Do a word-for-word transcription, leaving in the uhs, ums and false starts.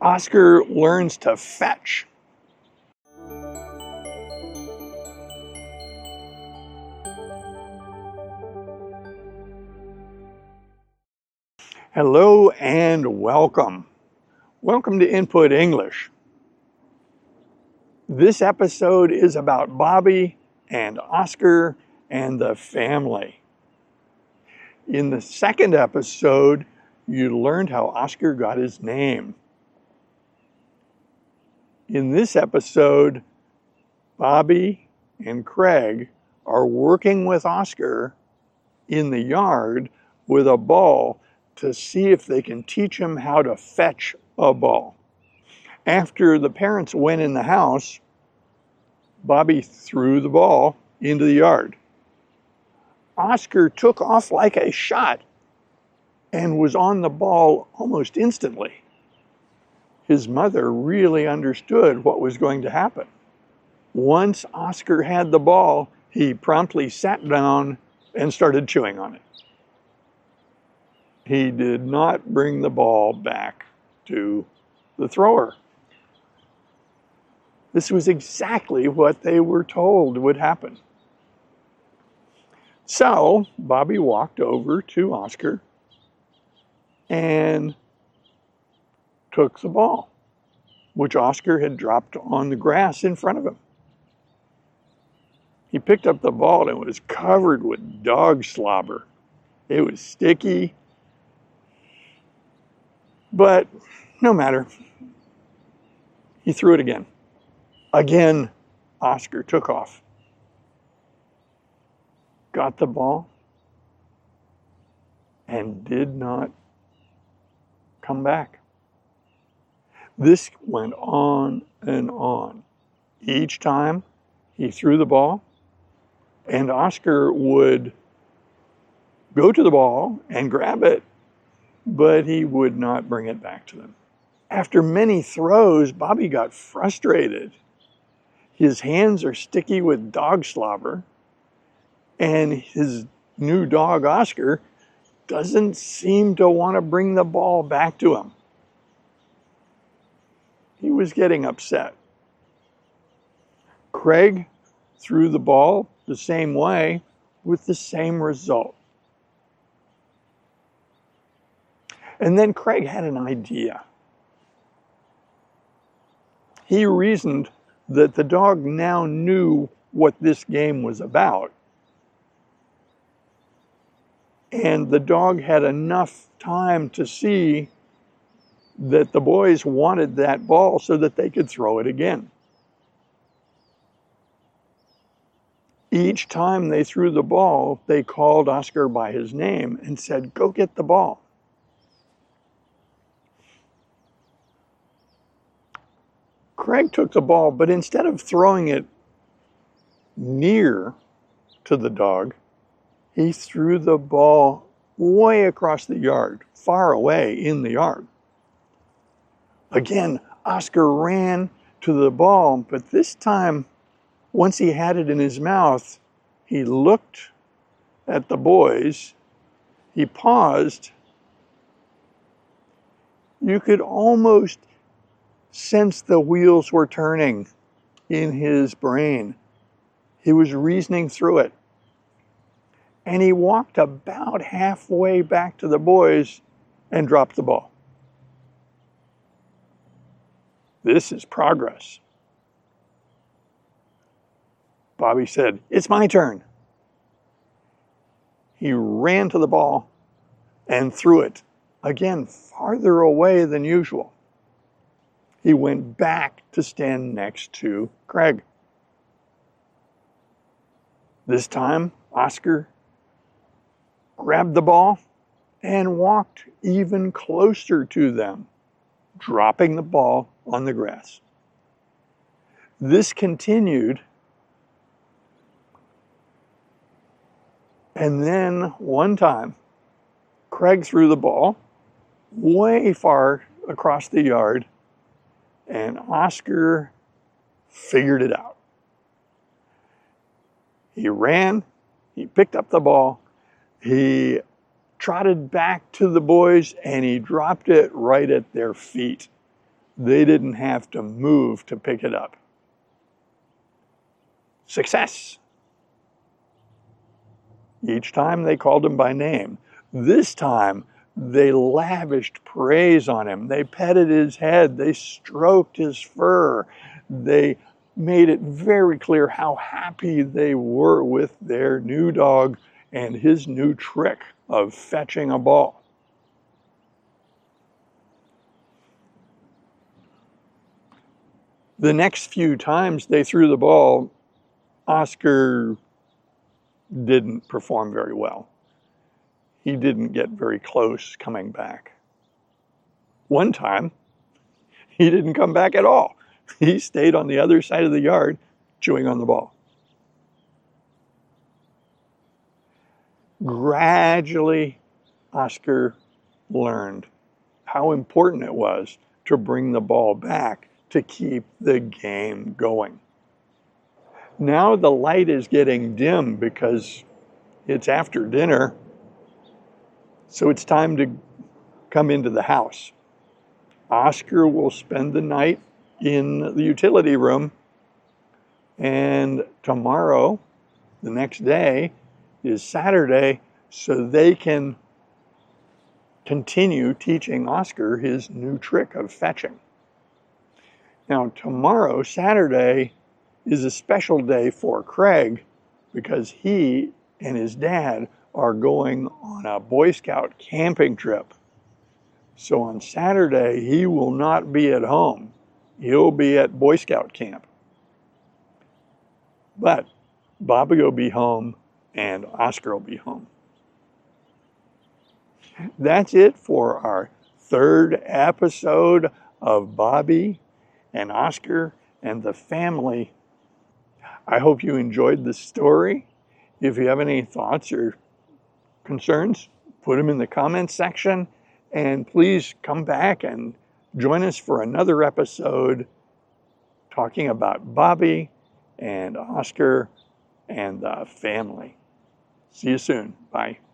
Oscar learns to fetch. Hello and welcome. Welcome to Input English. This episode is about Bobby and Oscar and the family. In the second episode, you learned how Oscar got his name. In this episode, Bobby and Craig are working with Oscar in the yard with a ball to see if they can teach him how to fetch a ball. After the parents went in the house, Bobby threw the ball into the yard. Oscar took off like a shot and was on the ball almost instantly. His mother really understood what was going to happen. Once Oscar had the ball, he promptly sat down and started chewing on it. He did not bring the ball back to the thrower. This was exactly what they were told would happen. So Bobby walked over to Oscar and took the ball, which Oscar had dropped on the grass in front of him. He picked up the ball and it was covered with dog slobber. It was sticky. But no matter. He threw it again. Again, Oscar took off. Got the ball and did not come back. This went on and on. Each time he threw the ball, and Oscar would go to the ball and grab it, but he would not bring it back to them. After many throws, Bobby got frustrated. His hands are sticky with dog slobber, and his new dog, Oscar, doesn't seem to want to bring the ball back to him. He was getting upset. Craig threw the ball the same way with the same result. And then Craig had an idea. He reasoned that the dog now knew what this game was about. And the dog had enough time to see that the boys wanted that ball so that they could throw it again. Each time they threw the ball, they called Oscar by his name and said, "Go get the ball." Craig took the ball, but instead of throwing it near to the dog, he threw the ball way across the yard, far away in the yard. Again, Oscar ran to the ball, but this time, once he had it in his mouth, he looked at the boys, he paused. You could almost sense the wheels were turning in his brain. He was reasoning through it. And he walked about halfway back to the boys and dropped the ball. This is progress. Bobby said, "It's my turn." He ran to the ball and threw it, again, farther away than usual. He went back to stand next to Craig. This time, Oscar grabbed the ball and walked even closer to them, dropping the ball on the grass. This continued, and then one time, Craig threw the ball way far across the yard, and Oscar figured it out. He ran, he picked up the ball, he trotted back to the boys, and he dropped it right at their feet. They didn't have to move to pick it up. Success. Each time they called him by name. This time they lavished praise on him. They petted his head. They stroked his fur. They made it very clear how happy they were with their new dog and his new trick of fetching a ball. The next few times they threw the ball, Oscar didn't perform very well. He didn't get very close coming back. One time, he didn't come back at all. He stayed on the other side of the yard chewing on the ball. Gradually, Oscar learned how important it was to bring the ball back to keep the game going. Now the light is getting dim because it's after dinner, so it's time to come into the house. Oscar will spend the night in the utility room, and tomorrow, the next day, is Saturday, so they can continue teaching Oscar his new trick of fetching. Now, tomorrow, Saturday, is a special day for Craig because he and his dad are going on a Boy Scout camping trip. So on Saturday, he will not be at home. He'll be at Boy Scout camp. But Bobby will be home and Oscar will be home. That's it for our third episode of Bobby and Oscar and the family. I hope you enjoyed the story. If you have any thoughts or concerns, put them in the comments section. And please come back and join us for another episode talking about Bobby and Oscar and the family. See you soon. Bye.